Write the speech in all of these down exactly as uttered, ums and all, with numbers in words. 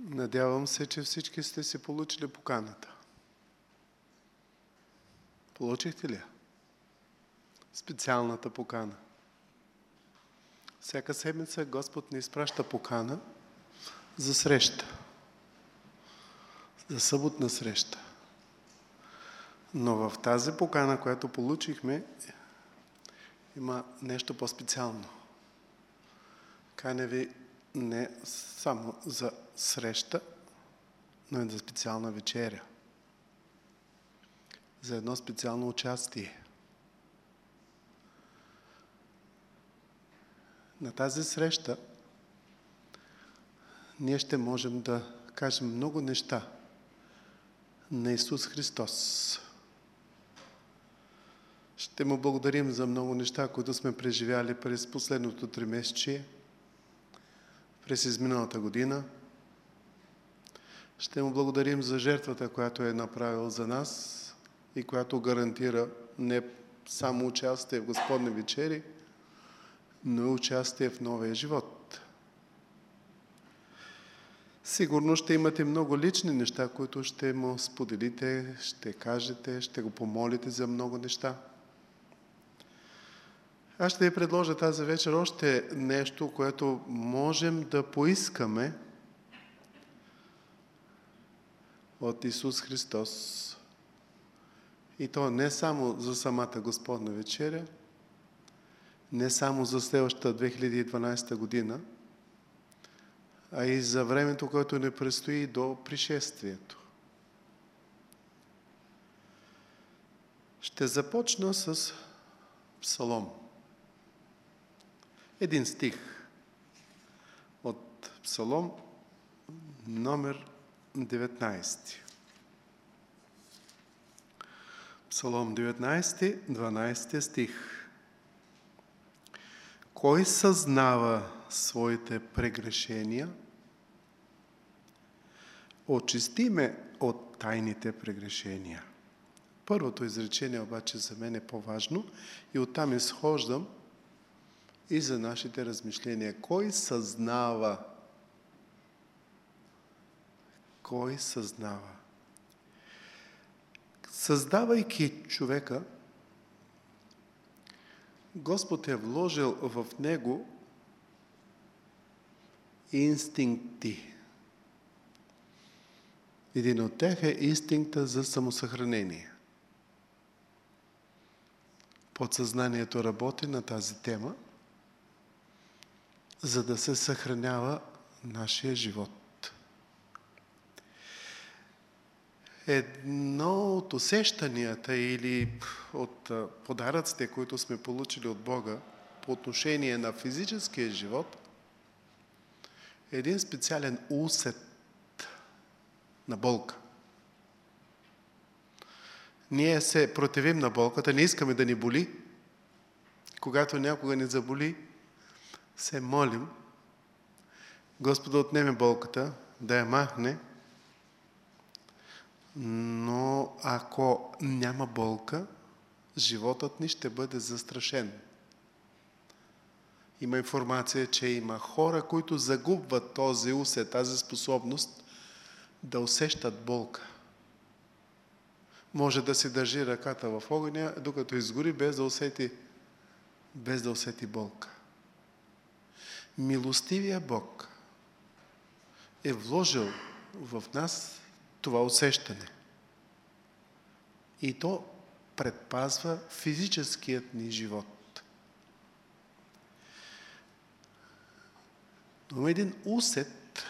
Надявам се, че всички сте си получили поканата. Получихте ли я? Специалната покана. Всяка седмица Господ ни изпраща покана за среща. За съботна среща. Но в тази покана, която получихме, има нещо по-специално. Каня ви не само за среща, но и за специална вечеря. За едно специално участие. На тази среща ние ще можем да кажем много неща на Исус Христос. Ще му благодарим за много неща, които сме преживяли през последното тримесечие, през изминалата година. Ще му благодарим за жертвата, която е направил за нас и която гарантира не само участие в Господни вечери, но и участие в новия живот. Сигурно ще имате много лични неща, които ще му споделите, ще кажете, ще го помолите за много неща. Аз ще ви предложа тази вечер още нещо, което можем да поискаме от Исус Христос. И то не само за самата Господна вечеря, не само за следващата две хиляди и дванадесета година, а и за времето, което ни предстои до пришествието. Ще започна с Псалом. Един стих от Псалом номер деветнадесети. Псалом деветнадесети, дванадесети стих. Кой съзнава своите прегрешения? Очисти ме от тайните прегрешения. Първото изречение обаче за мен е по-важно и оттам изхождам и за нашите размишления. Кой съзнава? Кой съзнава? Създавайки човека, Господ е вложил в него инстинкти. Един от тях е инстинкта за самосъхранение. Подсъзнанието работи на тази тема, за да се съхранява нашия живот. Едно от усещанията или от подаръците, които сме получили от Бога по отношение на физическия живот, е един специален усет на болка. Ние се противим на болката, не искаме да ни боли. Когато някога ни заболи, се молим Господ да отнеме болката, да я махне. Но ако няма болка, животът ни ще бъде застрашен. Има информация, че има хора, които загубват този усет, тази способност да усещат болка. Може да си държи ръката в огъня, докато изгори, без да усети, без да усети болка. Милостивия Бог е вложил в нас това усещане. И то предпазва физическият ни живот. Но има един усет,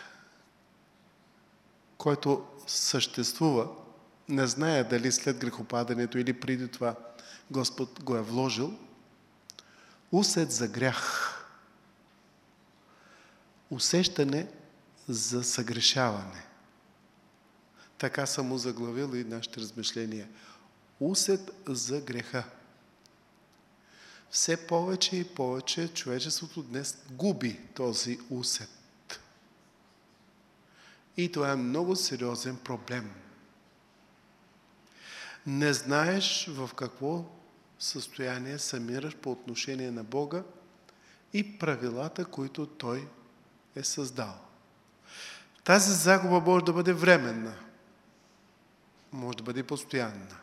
който съществува, не зная дали след грехопадането или преди това Господ го е вложил, усет за грях. Усещане за съгрешаване. Така съм му заглавил и нашите размишления. Усет за греха. Все повече и повече човечеството днес губи този усет. И това е много сериозен проблем. Не знаеш в какво състояние съмираш по отношение на Бога и правилата, които Той е създал. Тази загуба може да бъде временна, може да бъде постоянна.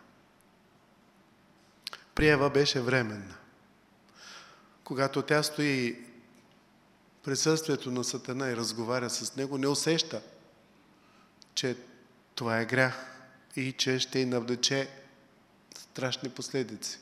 При Ева беше временна. Когато тя стои в присъствието на Сатана и разговаря с него, не усеща, че това е грях и че ще й навлече страшни последици.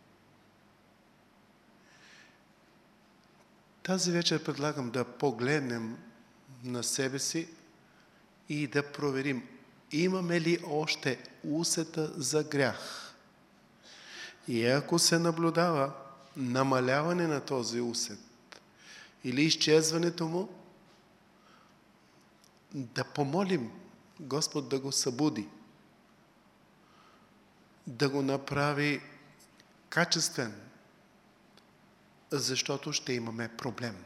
Тази вечер предлагам да погледнем на себе си и да проверим, имаме ли още усета за грях. И ако се наблюдава намаляване на този усет или изчезването му, да помолим Господ да го събуди, да го направи качествен, защото ще имаме проблем.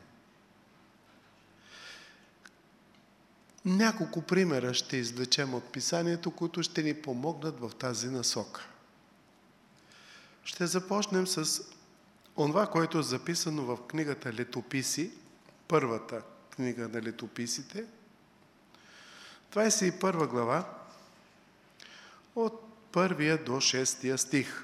Няколко примера ще извлечем от Писанието, които ще ни помогнат в тази насока. Ще започнем с онова, което е записано в книгата Летописи, първата книга на Летописите, двадесет и първа глава, от първия до шестия стих.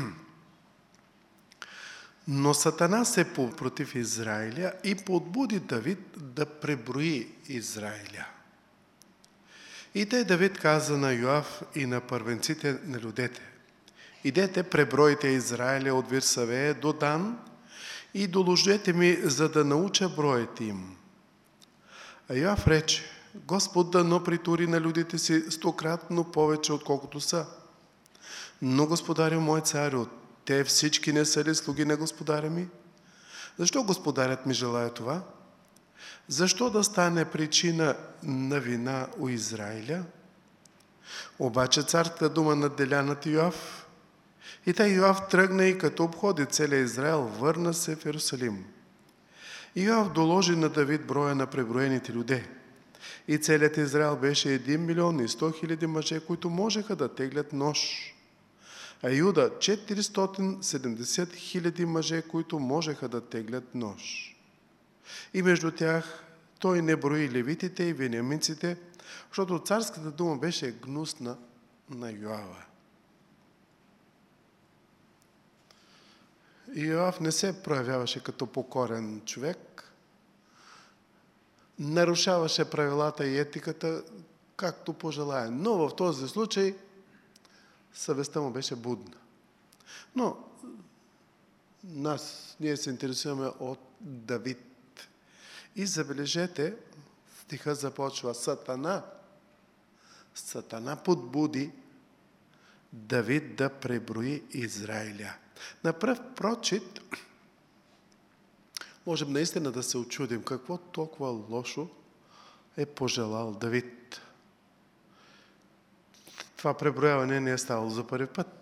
Но Сатана се против Израиля и подбуди Давид да преброи Израиля. И тъй Давид каза на Йоав и на първенците на людете: идете, пребройте Израиля от Вирсавея до Дан и доложете ми, за да науча броят им. А Йоав рече: Господ дано притури на людите си стократно повече, отколкото са. Но, господарю мой царю, те всички не са ли слуги на господаря ми? Защо господарят ми желая това? Защо да стане причина на вина у Израиля? Обаче царската дума надделя над Йоав. И тъй Йоав тръгна и като обходи целия Израил, върна се в Иерусалим. И Йоав доложи на Давид броя на преброените люде. И целият Израил беше един милион и сто хиляди мъже, които можеха да теглят нож. А Юда четиристотин и седемдесет хиляди мъже, които можеха да теглят нож. И между тях той не брои левитите и вениаминците, защото царската дума беше гнусна на Йоава. И Йоав не се проявяваше като покорен човек, нарушаваше правилата и етиката, както пожелая. Но в този случай съвестта му беше будна. Но нас, ние се интересуваме от Давид. И забележете, стиха започва: Сатана. Сатана подбуди Давид да преброи Израиля. На пръв прочит можем наистина да се очудим какво толкова лошо е пожелал Давид. Това преброяване не е ставало за първи път.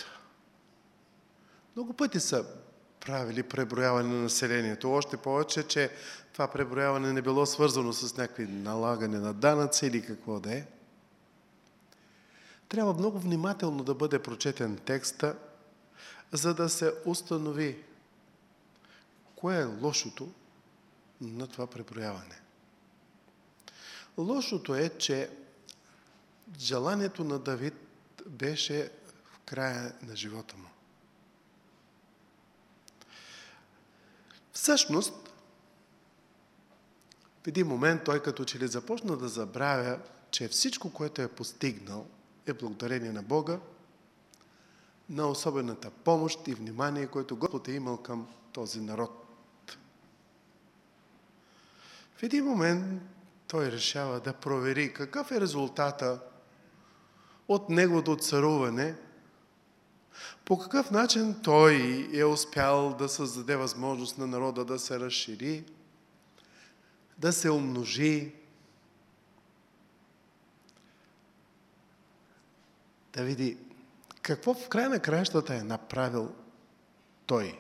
Много пъти са правили преброяване на населението. Още повече, че това преброяване не било свързано с някакви налагане на данъци или какво да е. Трябва много внимателно да бъде прочетен текста, за да се установи кое е лошото на това преброяване. Лошото е, че желанието на Давид беше в края на живота му. Всъщност, в един момент той като че ли започна да забравя, че всичко, което е постигнал, е благодарение на Бога, на особената помощ и внимание, което Господ е имал към този народ. В един момент той решава да провери какъв е резултата от неговото царуване, по какъв начин той е успял да създаде възможност на народа да се разшири, да се умножи, да види какво в край на краищата е направил той.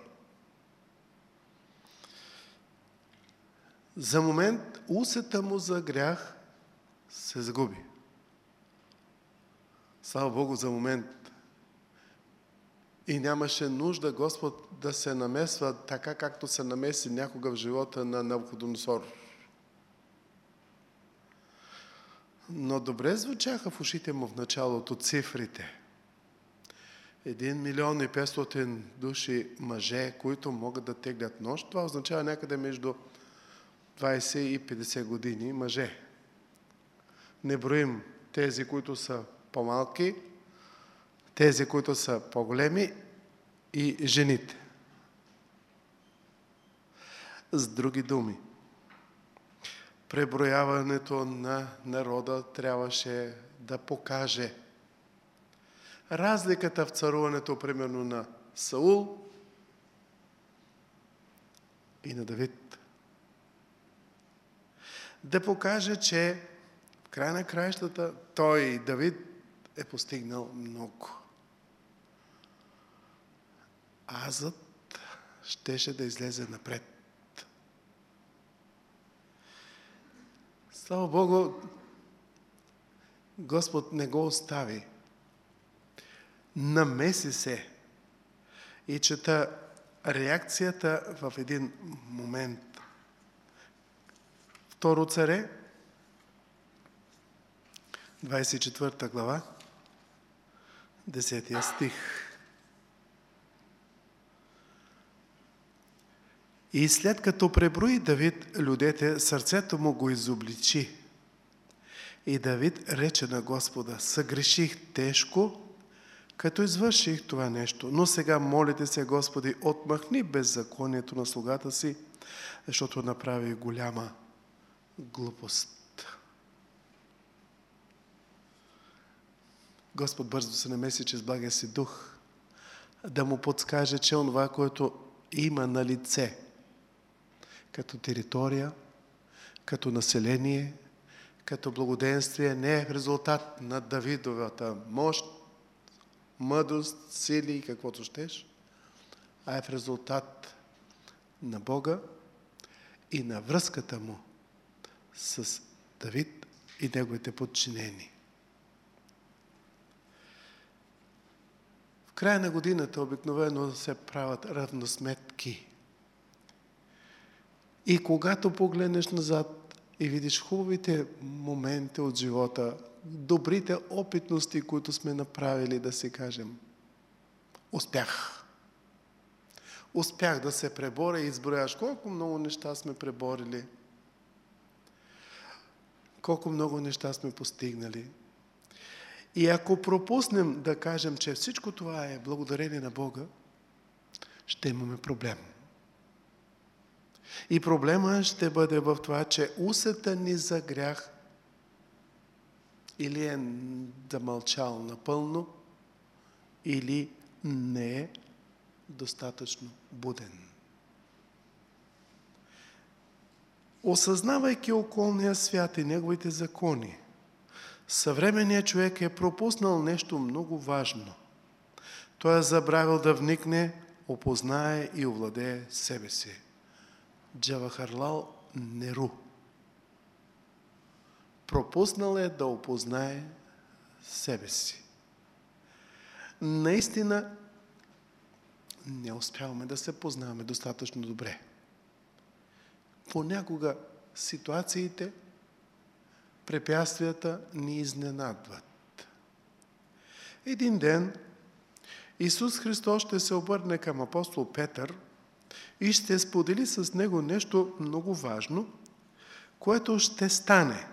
За момент усета му за грях се загуби. Слава Богу, за момент. И нямаше нужда Господ да се намесва така, както се намеси някога в живота на Навуходоносор. Но добре звучаха в ушите му в началото цифрите. Един милион и петстотин души мъже, които могат да теглят нож. Това означава някъде между двайсет и петдесет години мъже. Не броим тези, които са по-малки, тези, които са по-големи и жените. С други думи, преброяването на народа трябваше да покаже разликата в царуването, примерно, на Саул и на Давид. Да покаже, че в край на краищата той, Давид, е постигнал много. Азът щеше да излезе напред. Слава Богу, Господ не го остави. Намеси се и чета реакцията в един момент. Второ царе, двайсет и четвърта глава, десетия стих. И след като преброи Давид людете, сърцето му го изобличи. И Давид рече на Господа: съгреших тежко, като извърших това нещо. Но сега молите се, Господи, отмахни беззаконието на слугата си, защото направи голяма глупост. Господ бързо се намеси чрез благия си дух да му подскаже, че онова, което има на лице, като територия, като население, като благоденствие, не е в резултат на Давидовата мощ, мъдрост, сили и каквото щеш, а е в резултат на Бога и на връзката му с Давид и неговите подчинени. В края на годината обикновено се правят равносметки. И когато погледнеш назад и видиш хубавите моменти от живота, добрите опитности, които сме направили, да си кажем: успях. Успях да се преборя и изброяш колко много неща сме преборили, колко много неща сме постигнали. И ако пропуснем да кажем, че всичко това е благодарение на Бога, ще имаме проблем. И проблема ще бъде в това, че усета ни за грях или е замълчал напълно, или не е достатъчно буден. Осъзнавайки околния свят и неговите закони, съвременният човек е пропуснал нещо много важно. Той е забравил да вникне, опознае и овладее себе си. Джавахарлал Неру пропуснал е да опознае себе си. Наистина не успяваме да се познаваме достатъчно добре. Понякога ситуациите, препятствията ни изненадват. Един ден Исус Христос ще се обърне към апостол Петър и ще сподели с него нещо много важно, което ще стане.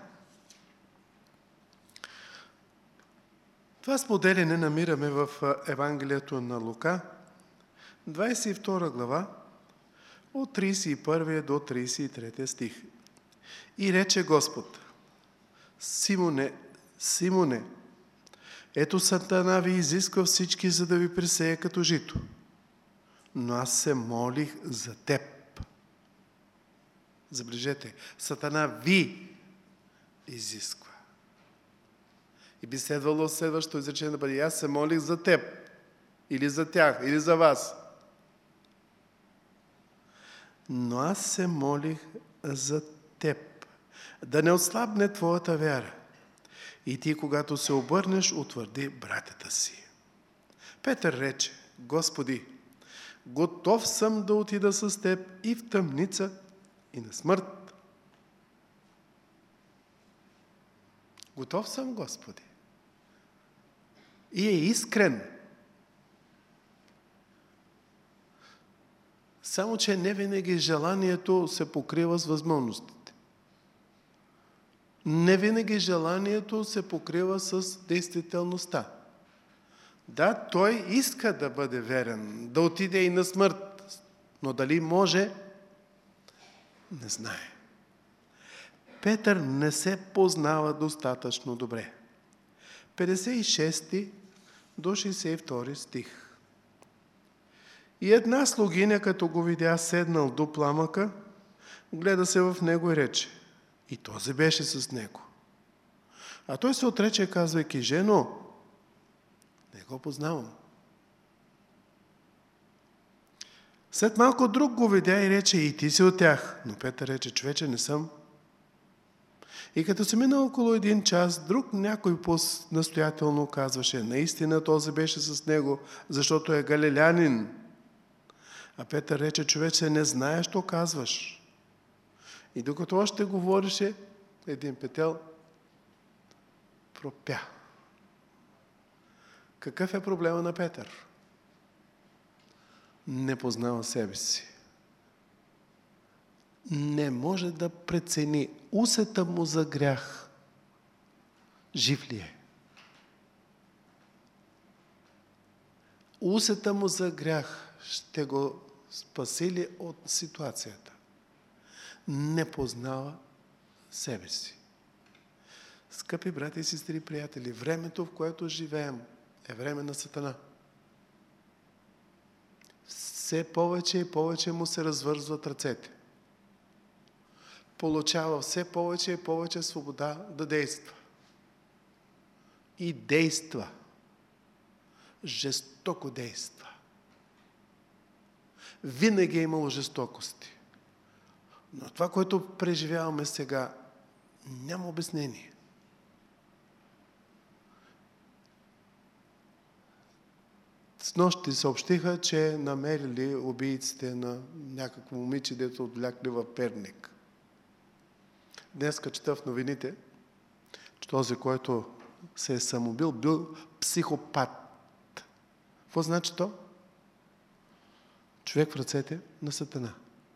Това споделяне намираме в Евангелието на Лука, двайсет и втора глава, от трийсет и първи до трийсет и трети стих. И рече Господ: Симоне, Симоне, ето Сатана ви изисква всички, за да ви пресее като жито. Но аз се молих за теб. Забележете, Сатана ви изисква. И би следвало следващото изречение да бъде: аз се молих за теб, или за тях, или за вас. Но аз се молих за теб, да не отслабне твоята вяра. И ти, когато се обърнеш, утвърди братята си. Петър рече: Господи, готов съм да отида с теб и в тъмница, и на смърт. Готов съм, Господи. И е искрен. Само че не винаги желанието се покрива с възможностите. Не винаги желанието се покрива с действителността. Да, той иска да бъде верен, да отиде и на смърт, но дали може, не знае. Петър не се познава достатъчно добре. петдесет и шести до шейсет и втори стих. И една слугиня, като го видя седнал до пламъка, гледа се в него и рече: и този беше с него. А той се отрече, казвайки: жено, не го познавам. След малко друг го видя и рече: и ти си от тях. Но Петър рече: човече, не съм. И като се мина около един час, друг някой по-настоятелно казваше: наистина този беше с него, защото е галилянин. А Петър рече: човече, не знаеш, що казваш. И докато още говореше, един петел пропя. Какъв е проблема на Петър? Не познава себе си. Не може да прецени усета му за грях. Жив ли е? Усета му за грях ще го спаси ли от ситуацията? Не познава себе си. Скъпи брати и сестри, приятели, времето, в което живеем, е време на Сатана. Все повече и повече му се развързват ръцете. Получава все повече и повече свобода да действа. И действа. Жестоко действа. Винаги е имало жестокости. Но това, което преживяваме сега, няма обяснение. Снощи съобщиха, че намерили убийците на някакво момиче, дето отвлякли в Перник. Днеска чета в новините, че този, който се е самоубил, бил психопат. Какво значи то? Човек в ръцете на Сатана.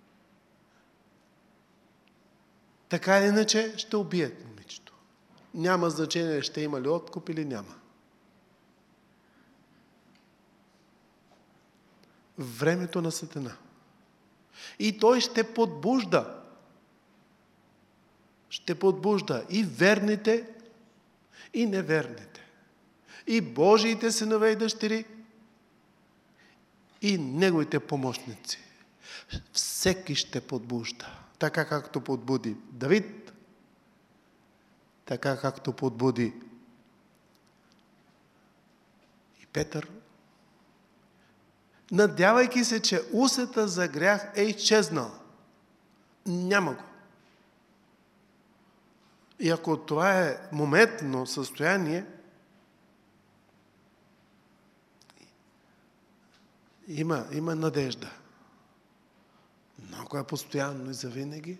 Така или иначе ще убият момичето. Няма значение, ще има ли откуп или няма. Времето на Сатана. И той ще подбужда. Ще подбужда и верните, и неверните. И Божиите синове и дъщери, и неговите помощници. Всеки ще подбужда. Така както подбуди Давид, така както подбуди и Петър, надявайки се, че усета за грях е изчезнал. Няма го. И ако това е моментно състояние, има, има надежда. Но ако е постоянно и завинаги,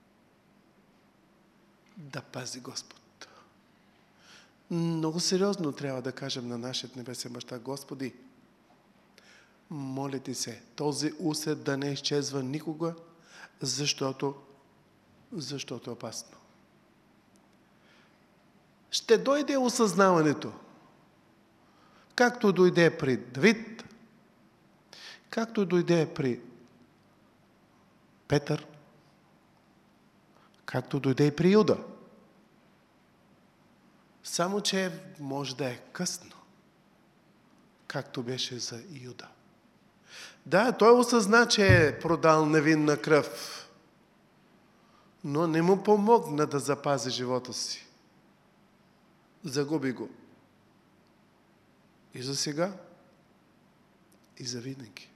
да пази Господ. Много сериозно трябва да кажем на нашия небесен баща: Господи, моля ти се, този усет да не изчезва никога, защото, защото е опасно. Ще дойде осъзнаването, както дойде при Давид, както дойде при Петър, както дойде и при Юда. Само че може да е късно, както беше за Юда. Да, той осъзна, че е продал невинна кръв, но не му помогна да запази живота си. Загуби го. И за сега, и за винаги.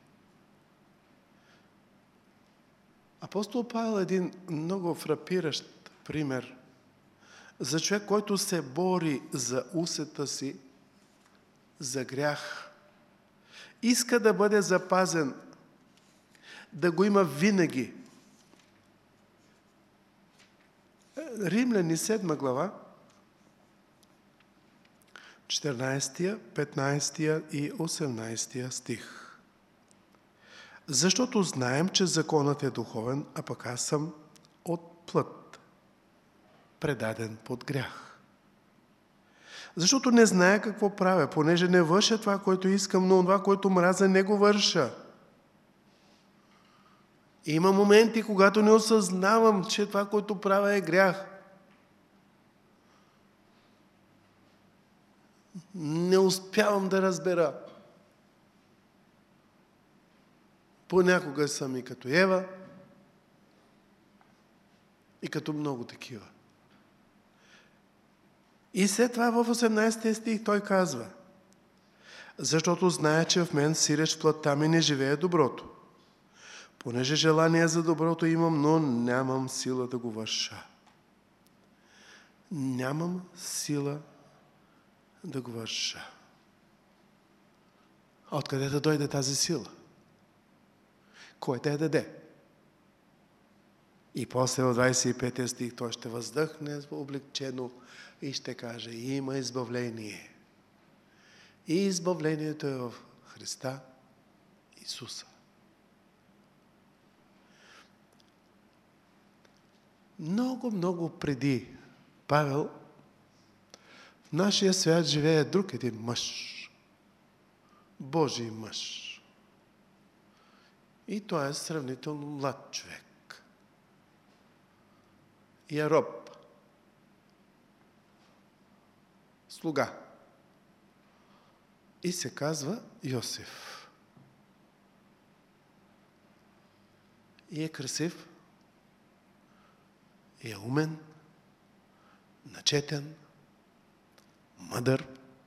Апостол Павел е един много фрапиращ пример за човек, който се бори за усета си, за грях. Иска да бъде запазен, да го има винаги. Римляни седма глава, четиринайсети, петнайсети и осемнайсети стих. Защото знаем, че законът е духовен, а пък аз съм от плът, предаден под грях. Защото не зная какво правя, понеже не върша това, което искам, но това, което мразя, не го върша. Има моменти, когато не осъзнавам, че това, което правя, е грях. Не успявам да разбера. Понякога съм и като Ева, и като много такива. И след това в осемнайсети стих той казва: защото знае, че в мен сиреч в плътта ми не живее доброто. Понеже желание за доброто имам, но нямам сила да го върша. Нямам сила да го върша. А откъде да дойде тази сила? Кой те я даде? И после в двайсет и пети стих той ще въздъхне облегчено и ще каже: има избавление. И избавлението е в Христа Исуса. Много, много преди Павел, в нашия свят живее друг един мъж. Божий мъж. И той е сравнително млад човек. И е роб. Слуга. И се казва Йосиф. И е красив. И е умен. Начетен. Мъдър.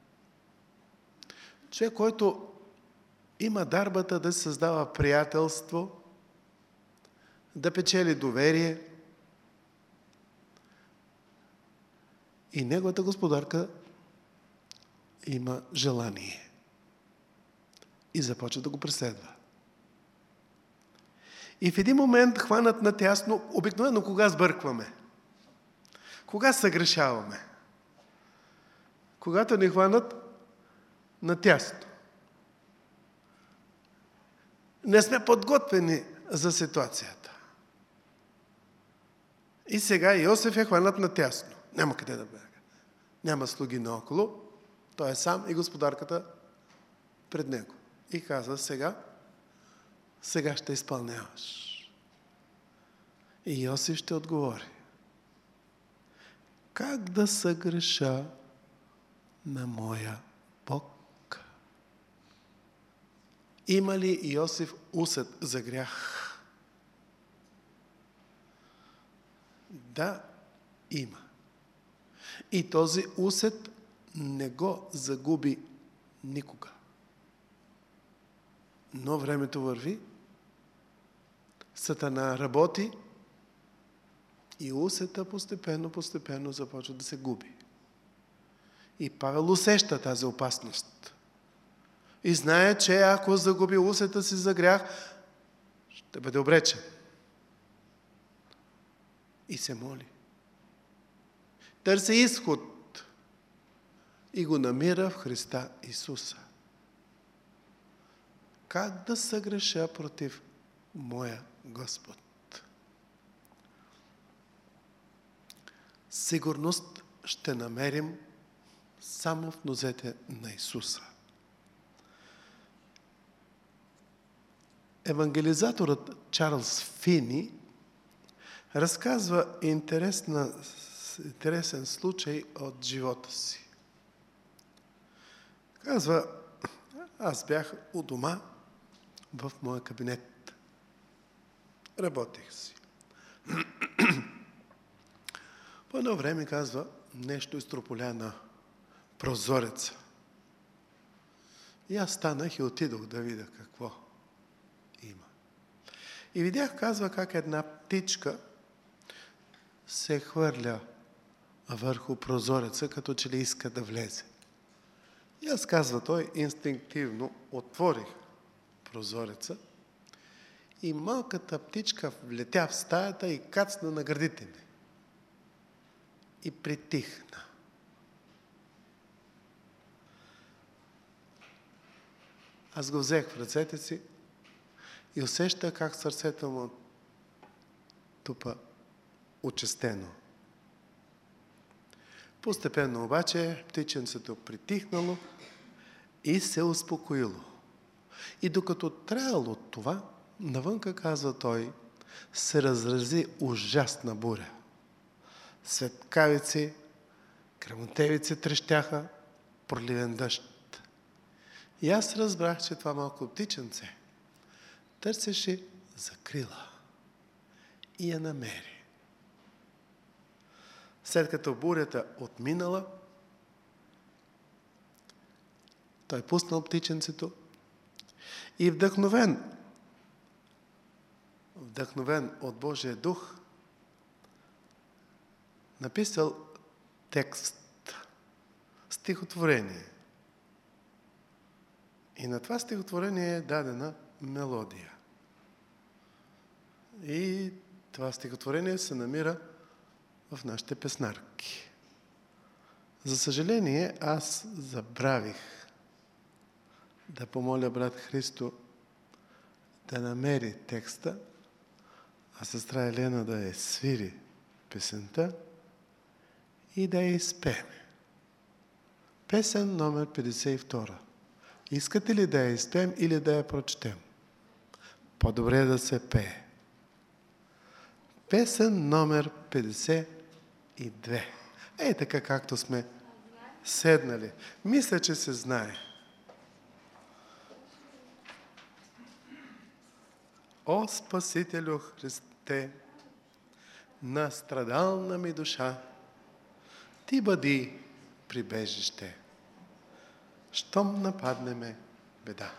Човек, който има дарбата да създава приятелство, да печели доверие. И неговата господарка има желание. И започва да го преследва. И в един момент хванат на тясно, обикновено кога сбъркваме? Кога съгрешаваме? Когато ни хванат на тясно. Не сме подготвени за ситуацията. И сега Йосиф е хванат на тясно. Няма къде да бяга. Няма слуги наоколо. Той е сам и господарката пред него. И казва: сега, сега ще изпълняваш. И Йосиф ще отговори: как да съгреша на моя Бог? Има ли Йосиф усет за грях? Да, има. И този усет не го загуби никога. Но времето върви, Сатана работи и усета постепенно, постепенно започва да се губи. И Павел усеща тази опасност. И знае, че ако загуби усета си за грях, ще бъде обречен. И се моли. Търси изход. И го намира в Христа Исуса. Как да съгреша против моя Господ? Сигурност ще намерим само в нозете на Исуса. Евангелизаторът Чарлз Фини разказва интересна, интересен случай от живота си. Казва: аз бях у дома в моя кабинет. Работех си. По едно време, казва, нещо изтрополя на прозореца. И аз станах и отидох да видя какво има. И видях, казва, как една птичка се хвърля върху прозореца, като че ли иска да влезе. И аз, казва той, инстинктивно отворих прозореца и малката птичка влетя в стаята и кацна на гърдите ми. И притихна. Аз го взех в ръцете си и усещах как сърцето му тупа очистено. Постепенно обаче птиченцето притихнало и се успокоило. И докато траяло това, навънка, казва той, се разрази ужасна буря. Светкавици, гръмотевици трещяха, проливен дъжд. И аз разбрах, че това малко птиченце търсеше закрила и я намери. След като бурята отминала, той пуснал птиченцето и вдъхновен, вдъхновен от Божия дух, написал текст, стихотворение. И на това стихотворение е дадена мелодия. И това стихотворение се намира в нашите песнарки. За съжаление, аз забравих да помоля брат Христо да намери текста, а сестра Елена да я свири песента и да я изпеем. Песен номер петдесет и втора. Искате ли да я изпеем или да я прочетем? По-добре е да се пее. Песен номер петдесет и две. Ей така, както сме седнали. Мисля, че се знае. О, Спасителю Христе, на страдална ми душа, ти бъди прибежище, щом нападне ме беда.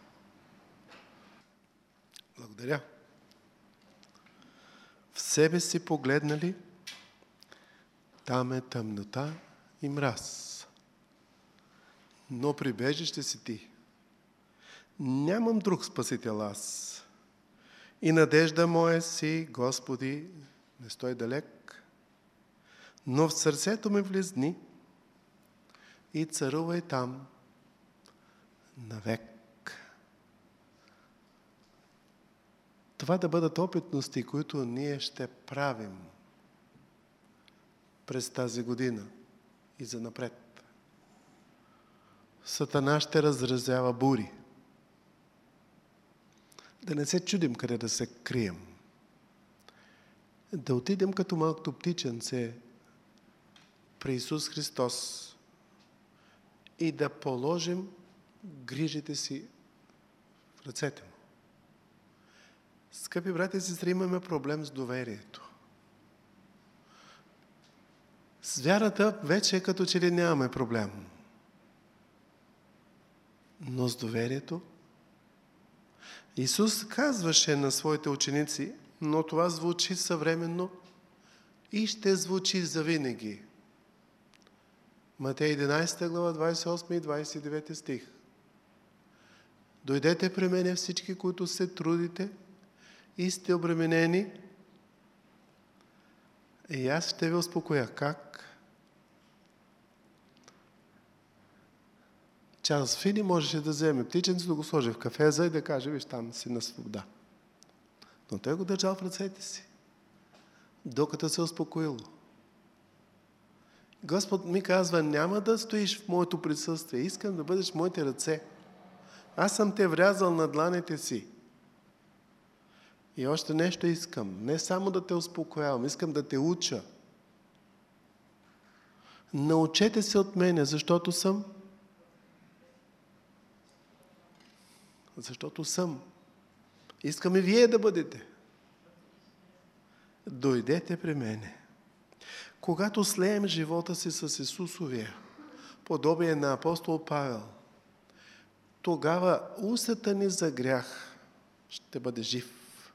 Благодаря. В себе си погледнали, там е тъмнота и мраз. Но прибежище си ти. Нямам друг спасител аз. И надежда моя си, Господи, не стой далек, но в сърцето ми влезни и царувай там навек. Това да бъдат опитности, които ние ще правим през тази година и занапред. Сатана ще разразява бури. Да не се чудим къде да се крием. Да отидем като малкото птиченце при Исус Христос и да положим грижите си в ръцете Му. Скъпи брати и сестри, имаме проблем с доверието. С вярата вече като че ли нямаме проблем. Но с доверието Исус казваше на своите ученици, но това звучи съвременно и ще звучи завинаги. Матей единадесета глава, двадесет и осми и двадесет и девети стих. Дойдете при мене всички, които се трудите и сте обременени, и аз ще ви успокоя. Как? Чарлз Фини можеше да вземе птиченцето, да го сложи в кафеза и да каже, виж, там си на свобода. Но той го държал в ръцете си, докато се успокоило. Господ ми казва, няма да стоиш в моето присъствие, искам да бъдеш в моите ръце. Аз съм те врязал на дланите си. И още нещо искам, не само да те успокоявам, искам да те уча. Научете се от мене, защото съм Защото съм. Искам и вие да бъдете. Дойдете при мене. Когато слеем живота си с Исусовия, подобие на апостол Павел, тогава усета ни за грях ще бъде жив.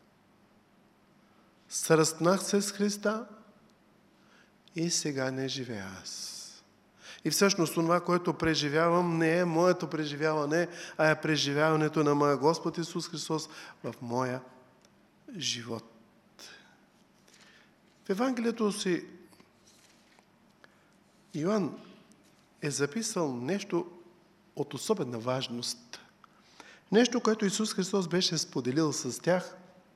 Сръстнах се с Христа и сега не живея аз. И всъщност това, което преживявам, не е моето преживяване, а е преживяването на моя Господ Исус Христос в моя живот. В Евангелието си Йоан е записал нещо от особена важност. Нещо, което Исус Христос беше споделил с тях,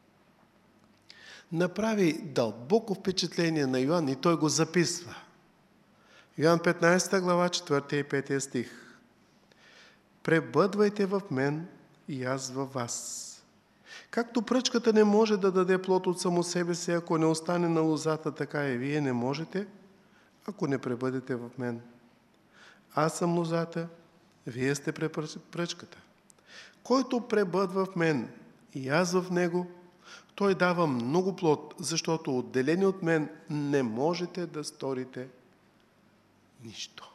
направи дълбоко впечатление на Йоан и той го записва. Йоан петнайсета глава, четвърти и пети стих. Пребъдвайте в мен и аз във вас. Както пръчката не може да даде плод от само себе си, ако не остане на лозата, така и вие не можете, ако не пребъдете в мен. Аз съм лозата, вие сте пръчката. Който пребъдва в мен и аз в него, той дава много плод, защото отделени от мен не можете да сторите нищо.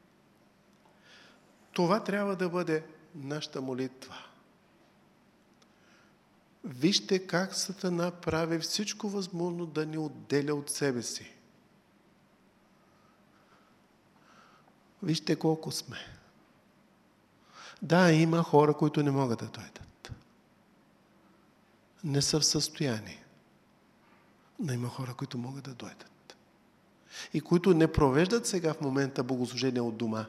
Това трябва да бъде нашата молитва. Вижте как Сатана прави всичко възможно да ни отделя от себе си. Вижте колко сме. Да, има хора, които не могат да дойдат. Не са в състояние. Но има хора, които могат да дойдат. И които не провеждат сега в момента богослужение от дома.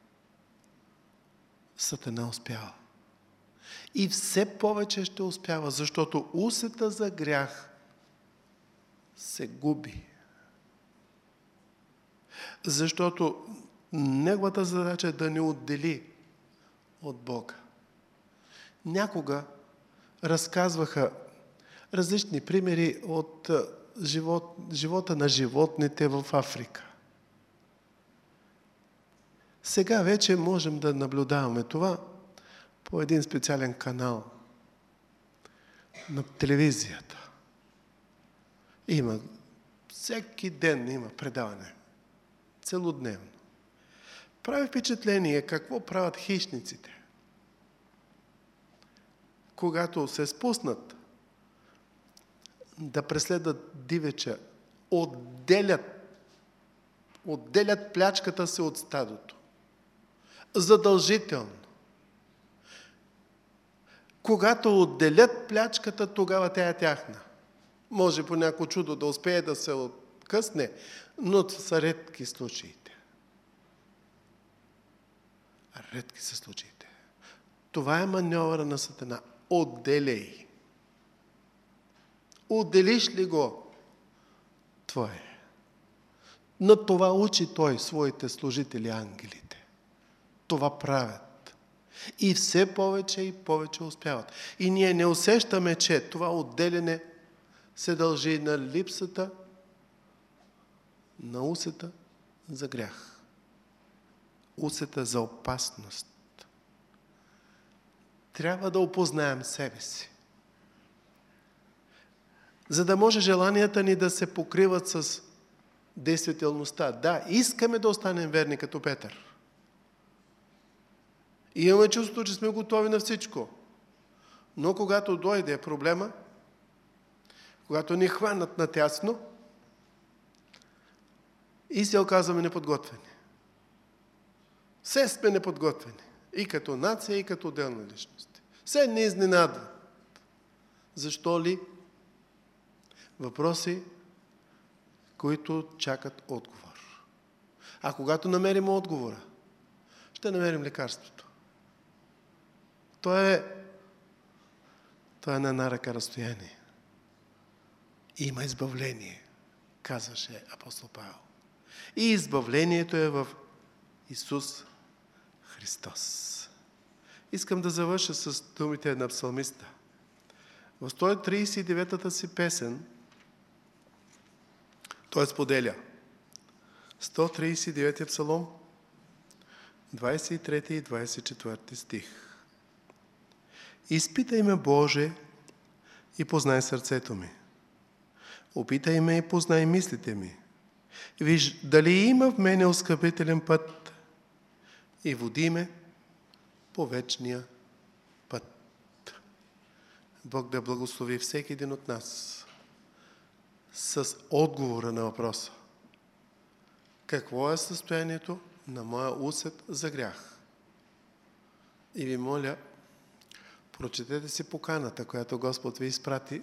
Сатана успява. И все повече ще успява, защото усета за грях се губи. Защото неговата задача е да ни отдели от Бога. Някога разказваха различни примери от живот, живота на животните в Африка. Сега вече можем да наблюдаваме това по един специален канал на телевизията. Има, всеки ден има предаване. Целодневно. Прави впечатление какво правят хищниците. Когато се спуснат да преследват дивеча, отделят, отделят плячката си от стадото. Задължително. Когато отделят плячката, тогава тя е тяхна. Може по някакво чудо да успее да се откъсне, но са редки случаите. Редки са случаите. Това е маньовъра на Сатана. Отделей. Отделиш ли го? Твое. На това учи той своите служители, ангелите. Това правят. И все повече и повече успяват. И ние не усещаме, че това отделяне се дължи на липсата на усета за грях. Усета за опасност. Трябва да опознаем себе си. За да може желанията ни да се покриват с действителността. Да, искаме да останем верни като Петър. И имаме чувството, че сме готови на всичко. Но когато дойде проблема, когато ни хванат натясно и се оказваме неподготвени. Все сме неподготвени. И като нация, и като отделна личност. Все не изненадват. Защо ли? Въпроси, които чакат отговор. А когато намерим отговора, ще намерим лекарството. То е, то е на една ръка разстояние. Има избавление, казваше апостол Павел. И избавлението е в Исус Христос. Искам да завърша с думите на псалмиста. В сто тридесет и деветата си песен той споделя. сто тридесет и девети псалом, двадесет и трети и двадесет и четвърти стих. Изпитай ме, Боже, и познай сърцето ми. Опитай ме и познай мислите ми. Виж, дали има в мене оскъпителен път и води ме по вечния път. Бог да благослови всеки един от нас с отговора на въпроса. Какво е състоянието на моя усет за грях? И ви моля, прочетете си поканата, която Господ ви изпрати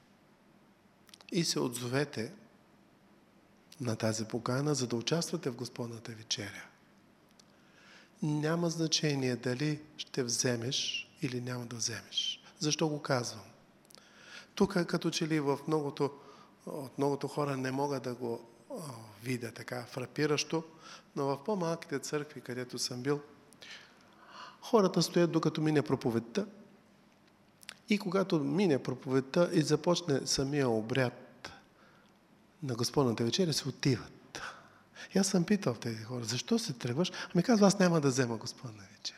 и се отзовете на тази покана, за да участвате в Господната вечеря. Няма значение дали ще вземеш или няма да вземеш. Защо го казвам? Тук като че ли в многото, от многото хора не мога да го о, видя така фрапиращо, но в по-малките църкви, където съм бил, хората стоят докато мине проповедта и когато мине проповедта и започне самия обряд на Господната вечеря, се отиват. И аз съм питал тези хора, защо се тръгваш? Ами казва, аз няма да взема Господна вечеря.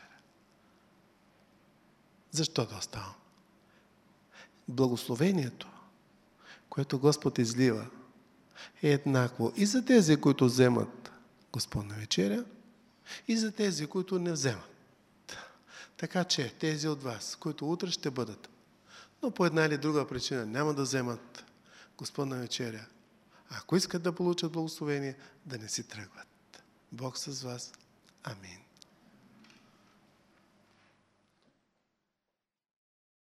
Защо да оставам? Благословението, което Господ излива, е еднакво и за тези, които вземат Господна вечеря, и за тези, които не вземат. Така че тези от вас, които утре ще бъдат, но по една или друга причина няма да вземат Господна вечеря, ако искат да получат благословение, да не си тръгват. Бог с вас. Амин.